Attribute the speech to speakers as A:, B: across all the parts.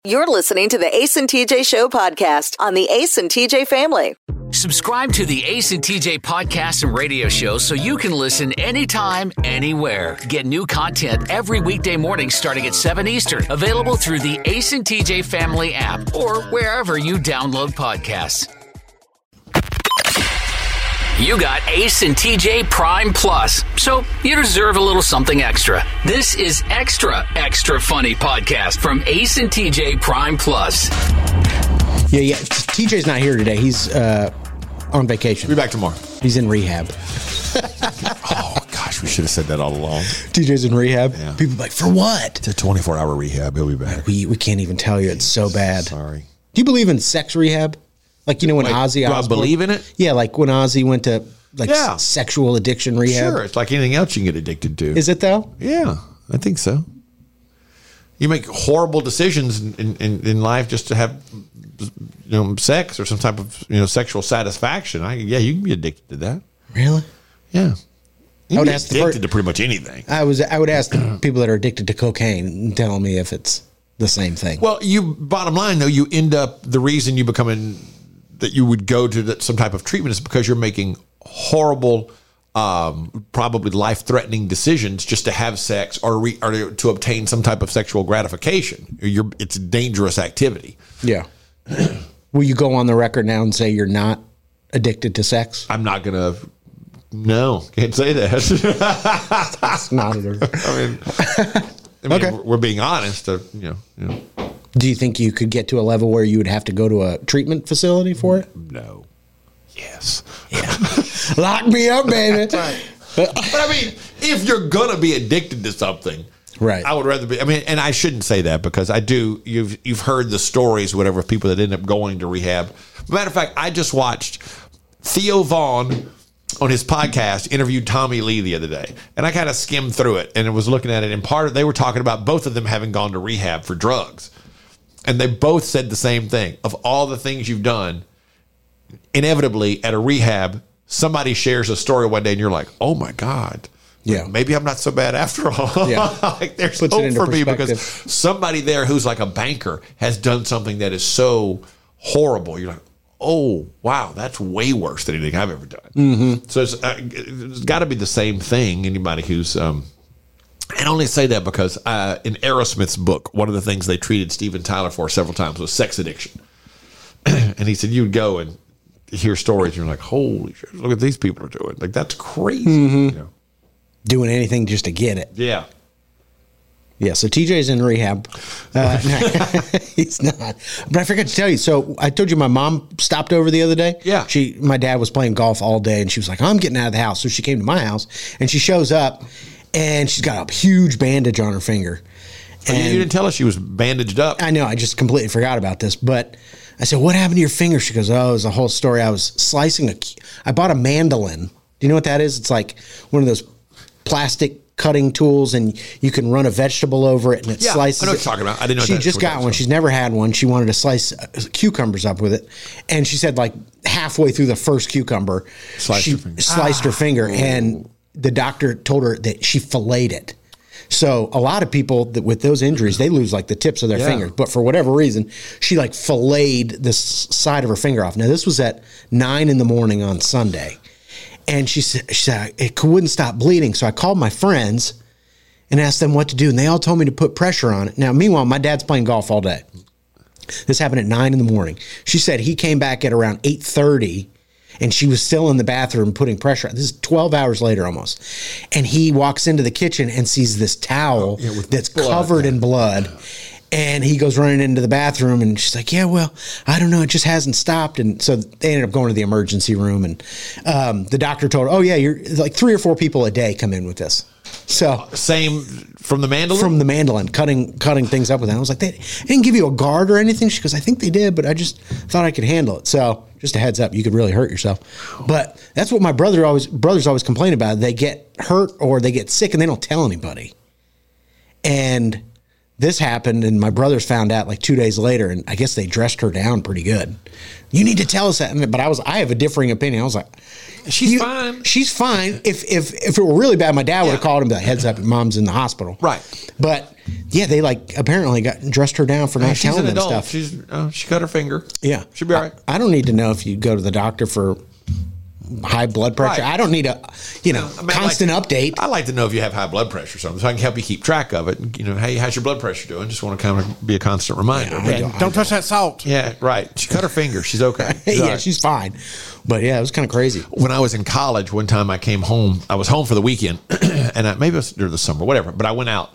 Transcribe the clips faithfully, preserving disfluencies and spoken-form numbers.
A: You're listening to the Ace and T J Show podcast on the Ace and T J family.
B: Subscribe to the Ace and T J podcast and radio show so you can listen anytime, anywhere. Get new content every weekday morning starting at seven Eastern. Available through the Ace and T J family app or wherever you download podcasts. You got Ace and T J Prime Plus, so you deserve a little something extra. This is Extra, Extra Funny Podcast from Ace and T J Prime Plus.
C: Yeah, yeah. T J's not here today. He's uh, on vacation.
D: We'll be back tomorrow.
C: He's in rehab.
D: Oh, gosh, we should have said that all along.
C: T J's in rehab?
D: Yeah.
C: People are like, for what?
D: It's a twenty-four hour rehab. He'll be back.
C: We we can't even tell you. It's so bad.
D: Sorry.
C: Do you believe in sex rehab? Like, you know, when
D: Wait,
C: Ozzy
D: do I
C: Osbourne,
D: believe in it?
C: Yeah, like when Ozzy went to like
D: Yeah.
C: s- sexual addiction rehab.
D: Sure. It's like anything else you can get addicted to.
C: Is it though?
D: Yeah, I think so. You make horrible decisions in, in, in life just to have, you know, sex or some type of, you know, sexual satisfaction. I, yeah, you can be addicted to that.
C: Really?
D: Yeah. You
C: I would
D: can be
C: ask the
D: addicted
C: per-
D: to pretty much anything.
C: I was I would ask the people that are addicted to cocaine and tell me if it's the same thing.
D: Well, you bottom line though, you end up the reason you become in that you would go to that, some type of treatment is because you're making horrible, um, probably life-threatening decisions just to have sex or, re, or to, to obtain some type of sexual gratification. You're, it's a dangerous activity.
C: Yeah. Will you go on the record now and say you're not addicted to sex?
D: I'm not gonna. No, can't say that.
C: It's not.
D: I mean, I mean
C: Okay.
D: we're, we're being honest. Uh, you know, you know.
C: Do you think you could get to a level where you would have to go to a treatment facility for it?
D: No. Yes.
C: Lock me up, baby.
D: But I mean, if you're gonna be addicted to something,
C: Right.
D: I would rather be. I mean, and I shouldn't say that because I do. You've you've heard the stories, whatever, of people that end up going to rehab. Matter of fact, I just watched Theo Vaughn on his podcast interviewed Tommy Lee the other day, and I kind of skimmed through it and was looking at it. And part of they were talking about both of them having gone to rehab for drugs, and they both said the same thing. Of all the things you've done, inevitably at a rehab, somebody shares a story one day, and you're like, "Oh my God."
C: Yeah.
D: Maybe I'm not so bad after all.
C: Yeah.
D: Like there's
C: Puts it
D: hope
C: into
D: for me
C: perspective.
D: because somebody there who's like a banker has done something that is so horrible. You're like, oh, wow, that's way worse than anything I've ever done. Mm-hmm. So it's, uh, it's got to be the same thing. Anybody who's, um, and I only say that because uh, in Aerosmith's book, one of the things they treated Steven Tyler for several times was sex addiction. And he said, you'd go and hear stories, and you're like, holy shit, look what these people are doing. Like, that's crazy.
C: Mm-hmm.
D: You know?
C: Doing anything just to get it.
D: Yeah.
C: Yeah, so T J's in rehab. Uh, no, he's not. But I forgot to tell you. So I told you my mom stopped over the other day.
D: Yeah.
C: She, my dad was playing golf all day, and she was like, I'm getting out of the house. So she came to my house, and she shows up, and she's got a huge bandage on her finger.
D: And
C: And
D: you didn't tell us she was bandaged up.
C: I know, I just completely forgot about this. But I said, what happened to your finger? She goes, oh, it was a whole story. I was slicing a, I bought a mandolin. Do you know what that is? It's like one of those plastic cutting tools, and you can run a vegetable over it, and it
D: Yeah,
C: slices
D: I know what
C: it.
D: you're talking about. I didn't know
C: She
D: that's
C: just
D: what
C: got
D: that was
C: one.
D: called.
C: She's never had one. She wanted to slice uh, cucumbers up with it, and she said like halfway through the first cucumber,
D: Sliced
C: she
D: her finger.
C: sliced her
D: Ah.
C: finger, and the doctor told her that she filleted it. So a lot of people that with those injuries, they lose like the tips of their
D: Yeah.
C: fingers. But for whatever reason, she like filleted the s- side of her finger off. Now this was at nine in the morning on Sunday, and she said, she said it wouldn't stop bleeding. So I called my friends and asked them what to do, and they all told me to put pressure on it. Now, meanwhile, my dad's playing golf all day. This happened at nine in the morning. She said he came back at around eight thirty, and she was still in the bathroom putting pressure on. This is twelve hours later almost. And he walks into the kitchen and sees this towel
D: yeah, with
C: that's
D: blood.
C: covered in blood. And he goes running into the bathroom, and she's like, yeah, well, I don't know. It just hasn't stopped. And so they ended up going to the emergency room. And um, the doctor told her, oh, yeah, you're like three or four people a day come in with this. So
D: Same from the mandolin?
C: from the mandolin, cutting cutting things up with it. I was like, they didn't give you a guard or anything? She goes, I think they did, but I just thought I could handle it. So just a heads up, you could really hurt yourself. But that's what my brother always brothers always complain about. They get hurt or they get sick and they don't tell anybody. And this happened, and my brothers found out like two days later, and I guess they dressed her down pretty good. You need to tell us that. But I was, I have a differing opinion. I was like,
D: she's fine.
C: She's fine. If if if it were really bad, my dad would have
D: Yeah.
C: called him, like, heads up, your mom's in the hospital.
D: Right.
C: But yeah, they like apparently got dressed her down for not
D: She's
C: telling
D: an
C: them
D: adult.
C: stuff.
D: She's uh, she cut her finger.
C: Yeah,
D: she'll be all right.
C: I, I don't need to know if you go to the doctor for high blood pressure.
D: Right.
C: I don't need a, you know,
D: I mean, I
C: constant
D: like,
C: update.
D: I like to know if you have high blood pressure or something, so I can help you keep track of it. And, you know, hey, how's your blood pressure doing? Just want to kind of be a constant reminder.
C: Yeah, I
D: Yeah,
C: don't-
E: Don't touch that salt.
D: yeah, right. She cut her finger. She's okay. She's
C: yeah,
D: all right.
C: she's fine. But yeah, it was kind of crazy.
D: When I was in college, one time I came home. I was home for the weekend, and I, maybe it was during the summer, whatever. But I went out.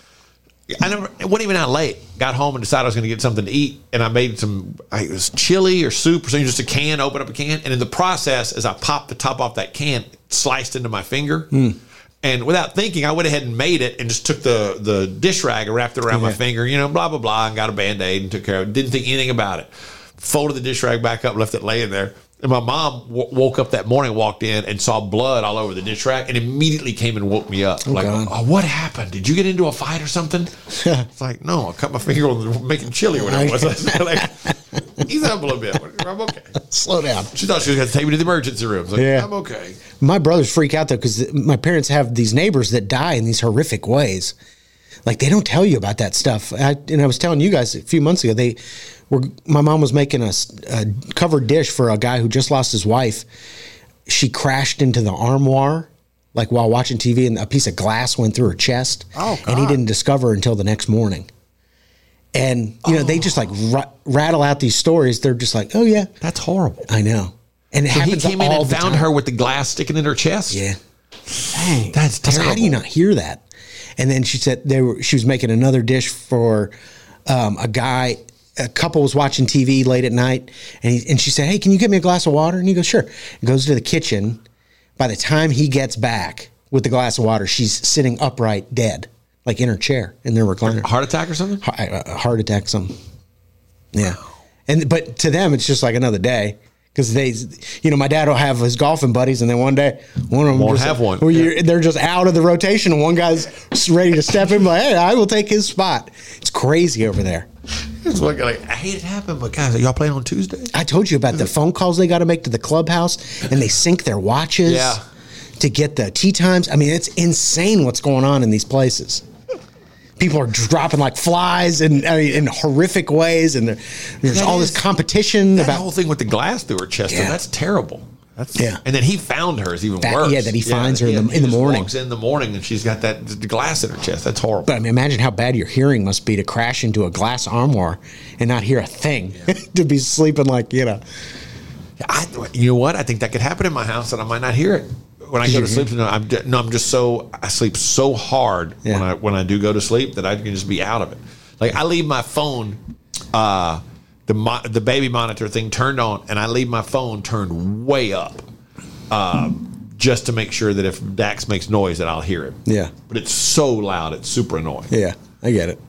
D: I never I wasn't even out late. Got home and decided I was going to get something to eat, and I made some. I, it was chili or soup or something. Just a can. Open up a can, and in the process, as I popped the top off that can, it sliced into my finger.
C: Mm.
D: And without thinking, I went ahead and made it, and just took the the dish rag and wrapped it around my
C: Yeah.
D: finger. You know, blah blah blah, and got a Band-Aid and took care of it. Didn't think anything about it. Folded the dish rag back up, left it laying there. And my mom w- woke up that morning, walked in, and saw blood all over the dish rack, and immediately came and woke me up. like,
C: God.
D: oh, what happened? Did you get into a fight or something? It's like, no, I cut my finger on the, making chili or whatever it was. Like, ease up a little bit. I'm okay.
C: Slow down.
D: She thought she was going to take me to the emergency room. I was like,
C: Yeah.
D: I'm okay.
C: My brothers freak out though because my parents have these neighbors that die in these horrific ways. Like they don't tell you about that stuff. I, and I was telling you guys a few months ago, they were. My mom was making a, a covered dish for a guy who just lost his wife. She crashed into the armoire, like while watching T V, and a piece of glass went through her chest.
E: Oh,
C: and he
E: God.
C: didn't discover her until the next morning. And you know they just like ra- rattle out these stories. They're just like, oh yeah,
D: That's horrible.
C: I know. And it
D: So he
C: happens
D: came in
C: all
D: and
C: the
D: found
C: time.
D: her with the glass sticking in her chest?
C: Yeah. Dang.
D: That's
C: I was like,
D: terrible.
C: how do you not hear that? And then she said they were. She was making another dish for um, a guy. A couple was watching T V late at night, and he, and she said, "Hey, can you get me a glass of water?" And he goes, "Sure." He goes to the kitchen. By the time he gets back with the glass of water, she's sitting upright, dead, like in her chair in their recliner.
D: Heart attack or something?
C: Heart, a heart attack, something. Yeah, and but to them, it's just like another day. Because they, you know, my dad will have his golfing buddies, and then one day, one of them
D: Won't
C: just,
D: have one.
C: well, you're- they're just out of the rotation, and one guy's ready to step in. Like, hey, I will take his spot. It's crazy over there.
D: It's like, like, I hate it happened, but guys, are y'all playing on Tuesday?
C: I told you about the phone calls they got to make to the clubhouse, and they sync their watches
D: Yeah.
C: to get the tee times. I mean, it's insane what's going on in these places. People are dropping like flies in I mean, in horrific ways, and there, there's
D: That
C: all
D: is-
C: this competition
D: That
C: about.
D: whole thing with the glass through her chest,
C: Yeah.
D: that's terrible. That's,
C: Yeah.
D: And then he found her is even
C: That-
D: worse.
C: yeah, that he finds her in the-
D: he
C: in the
D: just
C: morning.
D: walks in the morning and she's got that the glass in her chest. That's horrible.
C: But I mean, imagine how bad your hearing must be to crash into a glass armoire and not hear a thing. To be sleeping like, you know.
D: I, you know what? I think that could happen in my house, and I might not hear it when I go to sleep. No, I'm no, I'm just so I sleep so hard
C: Yeah.
D: when I when I do go to sleep that I can just be out of it. Like I leave my phone, uh, the mo- the baby monitor thing turned on, and I leave my phone turned way up, um, just to make sure that if Dax makes noise, that I'll hear it.
C: Yeah.
D: But it's so loud, it's super annoying.
C: Yeah, I get it.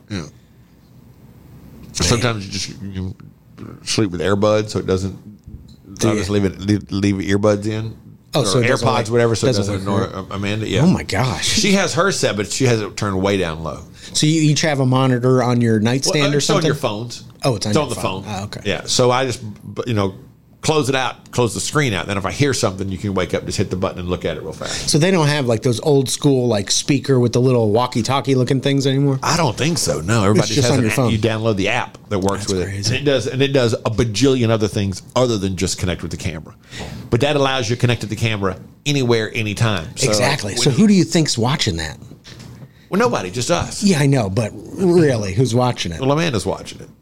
D: Sometimes you just you sleep with earbuds, so it doesn't.
C: Do
D: I
C: you?
D: just leave it leave, leave earbuds in.
C: Oh,
D: or
C: so it doesn't
D: AirPods,
C: like-
D: whatever, so it
C: doesn't
D: doesn't
C: like
D: annoy Amanda. Yeah.
C: Oh my gosh.
D: She has her set, but she has it turned way down low.
C: So you each have a monitor on your nightstand
D: Well,
C: or
D: it's
C: something?
D: on your phones.
C: Oh, it's on your
D: the
C: phone.
D: phone.
C: Oh, okay.
D: Yeah. So I just you know close it out, close the screen out. Then if I hear something, you can wake up, just hit the button and look at it real fast.
C: So they don't have like those old school like speaker with the little walkie-talkie looking things anymore?
D: I don't think so. No, everybody
C: It's just
D: has
C: on
D: an
C: your
D: app.
C: phone.
D: You download the app that works
C: That's
D: with
C: crazy.
D: it, and it does, and it does a bajillion other things other than just connect with the camera. But that allows you to connect to the camera anywhere, anytime. So
C: Exactly.
D: when
C: So
D: you-
C: who do you think's watching that?
D: Well, nobody, just us.
C: Yeah, I know, but really, who's watching it?
D: Well, Amanda's watching it.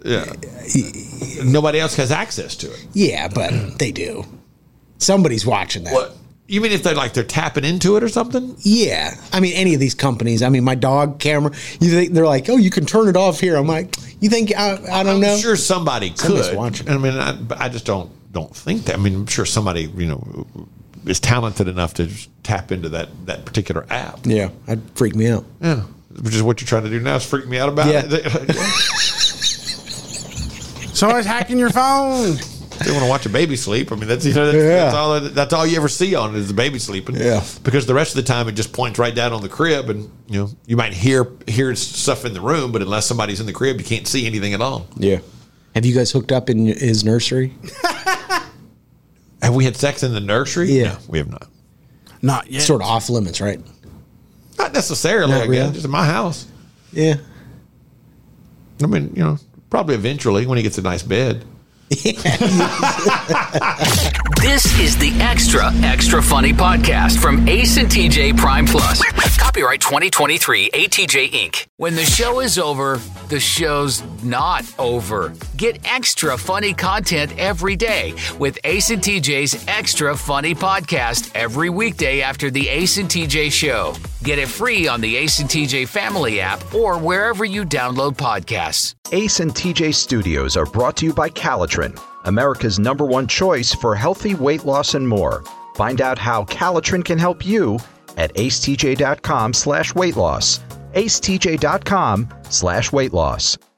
D: Yeah. Nobody else has access to it.
C: Yeah, but they do. Somebody's watching that.
D: What? You mean if they're like they're tapping into it or something?
C: Yeah, I mean any of these companies. I mean my dog camera. You think they're like, oh, you can turn it off here? I'm like, you think I, I don't
D: I'm
C: know?
D: sure somebody
C: Somebody's
D: could.
C: watching.
D: I mean, I, but I just don't don't think that. I mean, I'm sure somebody you know is talented enough to just tap into that that particular app.
C: Yeah, that'd freak me out.
D: Yeah, which is what you're trying to do now is freak me out about
C: Yeah.
D: it.
E: Somebody's hacking your phone.
D: They want to watch a baby sleep. I mean, that's you know that's,
C: Yeah.
D: that's all that's all you ever see on it is the baby sleeping.
C: Yeah.
D: Because the rest of the time it just points right down on the crib, and you know you might hear hear stuff in the room, but unless somebody's in the crib, you can't see anything at all.
C: Yeah. Have you guys hooked up in his nursery?
D: Have we had sex in the nursery?
C: Yeah.
D: No, we have not.
E: Not yet.
C: Sort of off limits, right?
D: Not necessarily.
C: Not
D: I
C: really?
D: guess. Just in my house.
C: Yeah.
D: I mean, you know, probably eventually when he gets a nice bed.
B: This is the Extra, Extra Funny podcast from Ace and T J Prime Plus. Copyright twenty twenty-three A T J Incorporated. When the show is over, the show's not over. Get extra funny content every day with Ace and T J's Extra Funny podcast every weekday after the Ace and T J show. Get it free on the Ace and T J family app or wherever you download podcasts.
F: Ace and T J Studios are brought to you by Calitrin, America's number one choice for healthy weight loss and more. Find out how Calitrin can help you at acetj.com slash weight loss. acetj.com slash weight loss.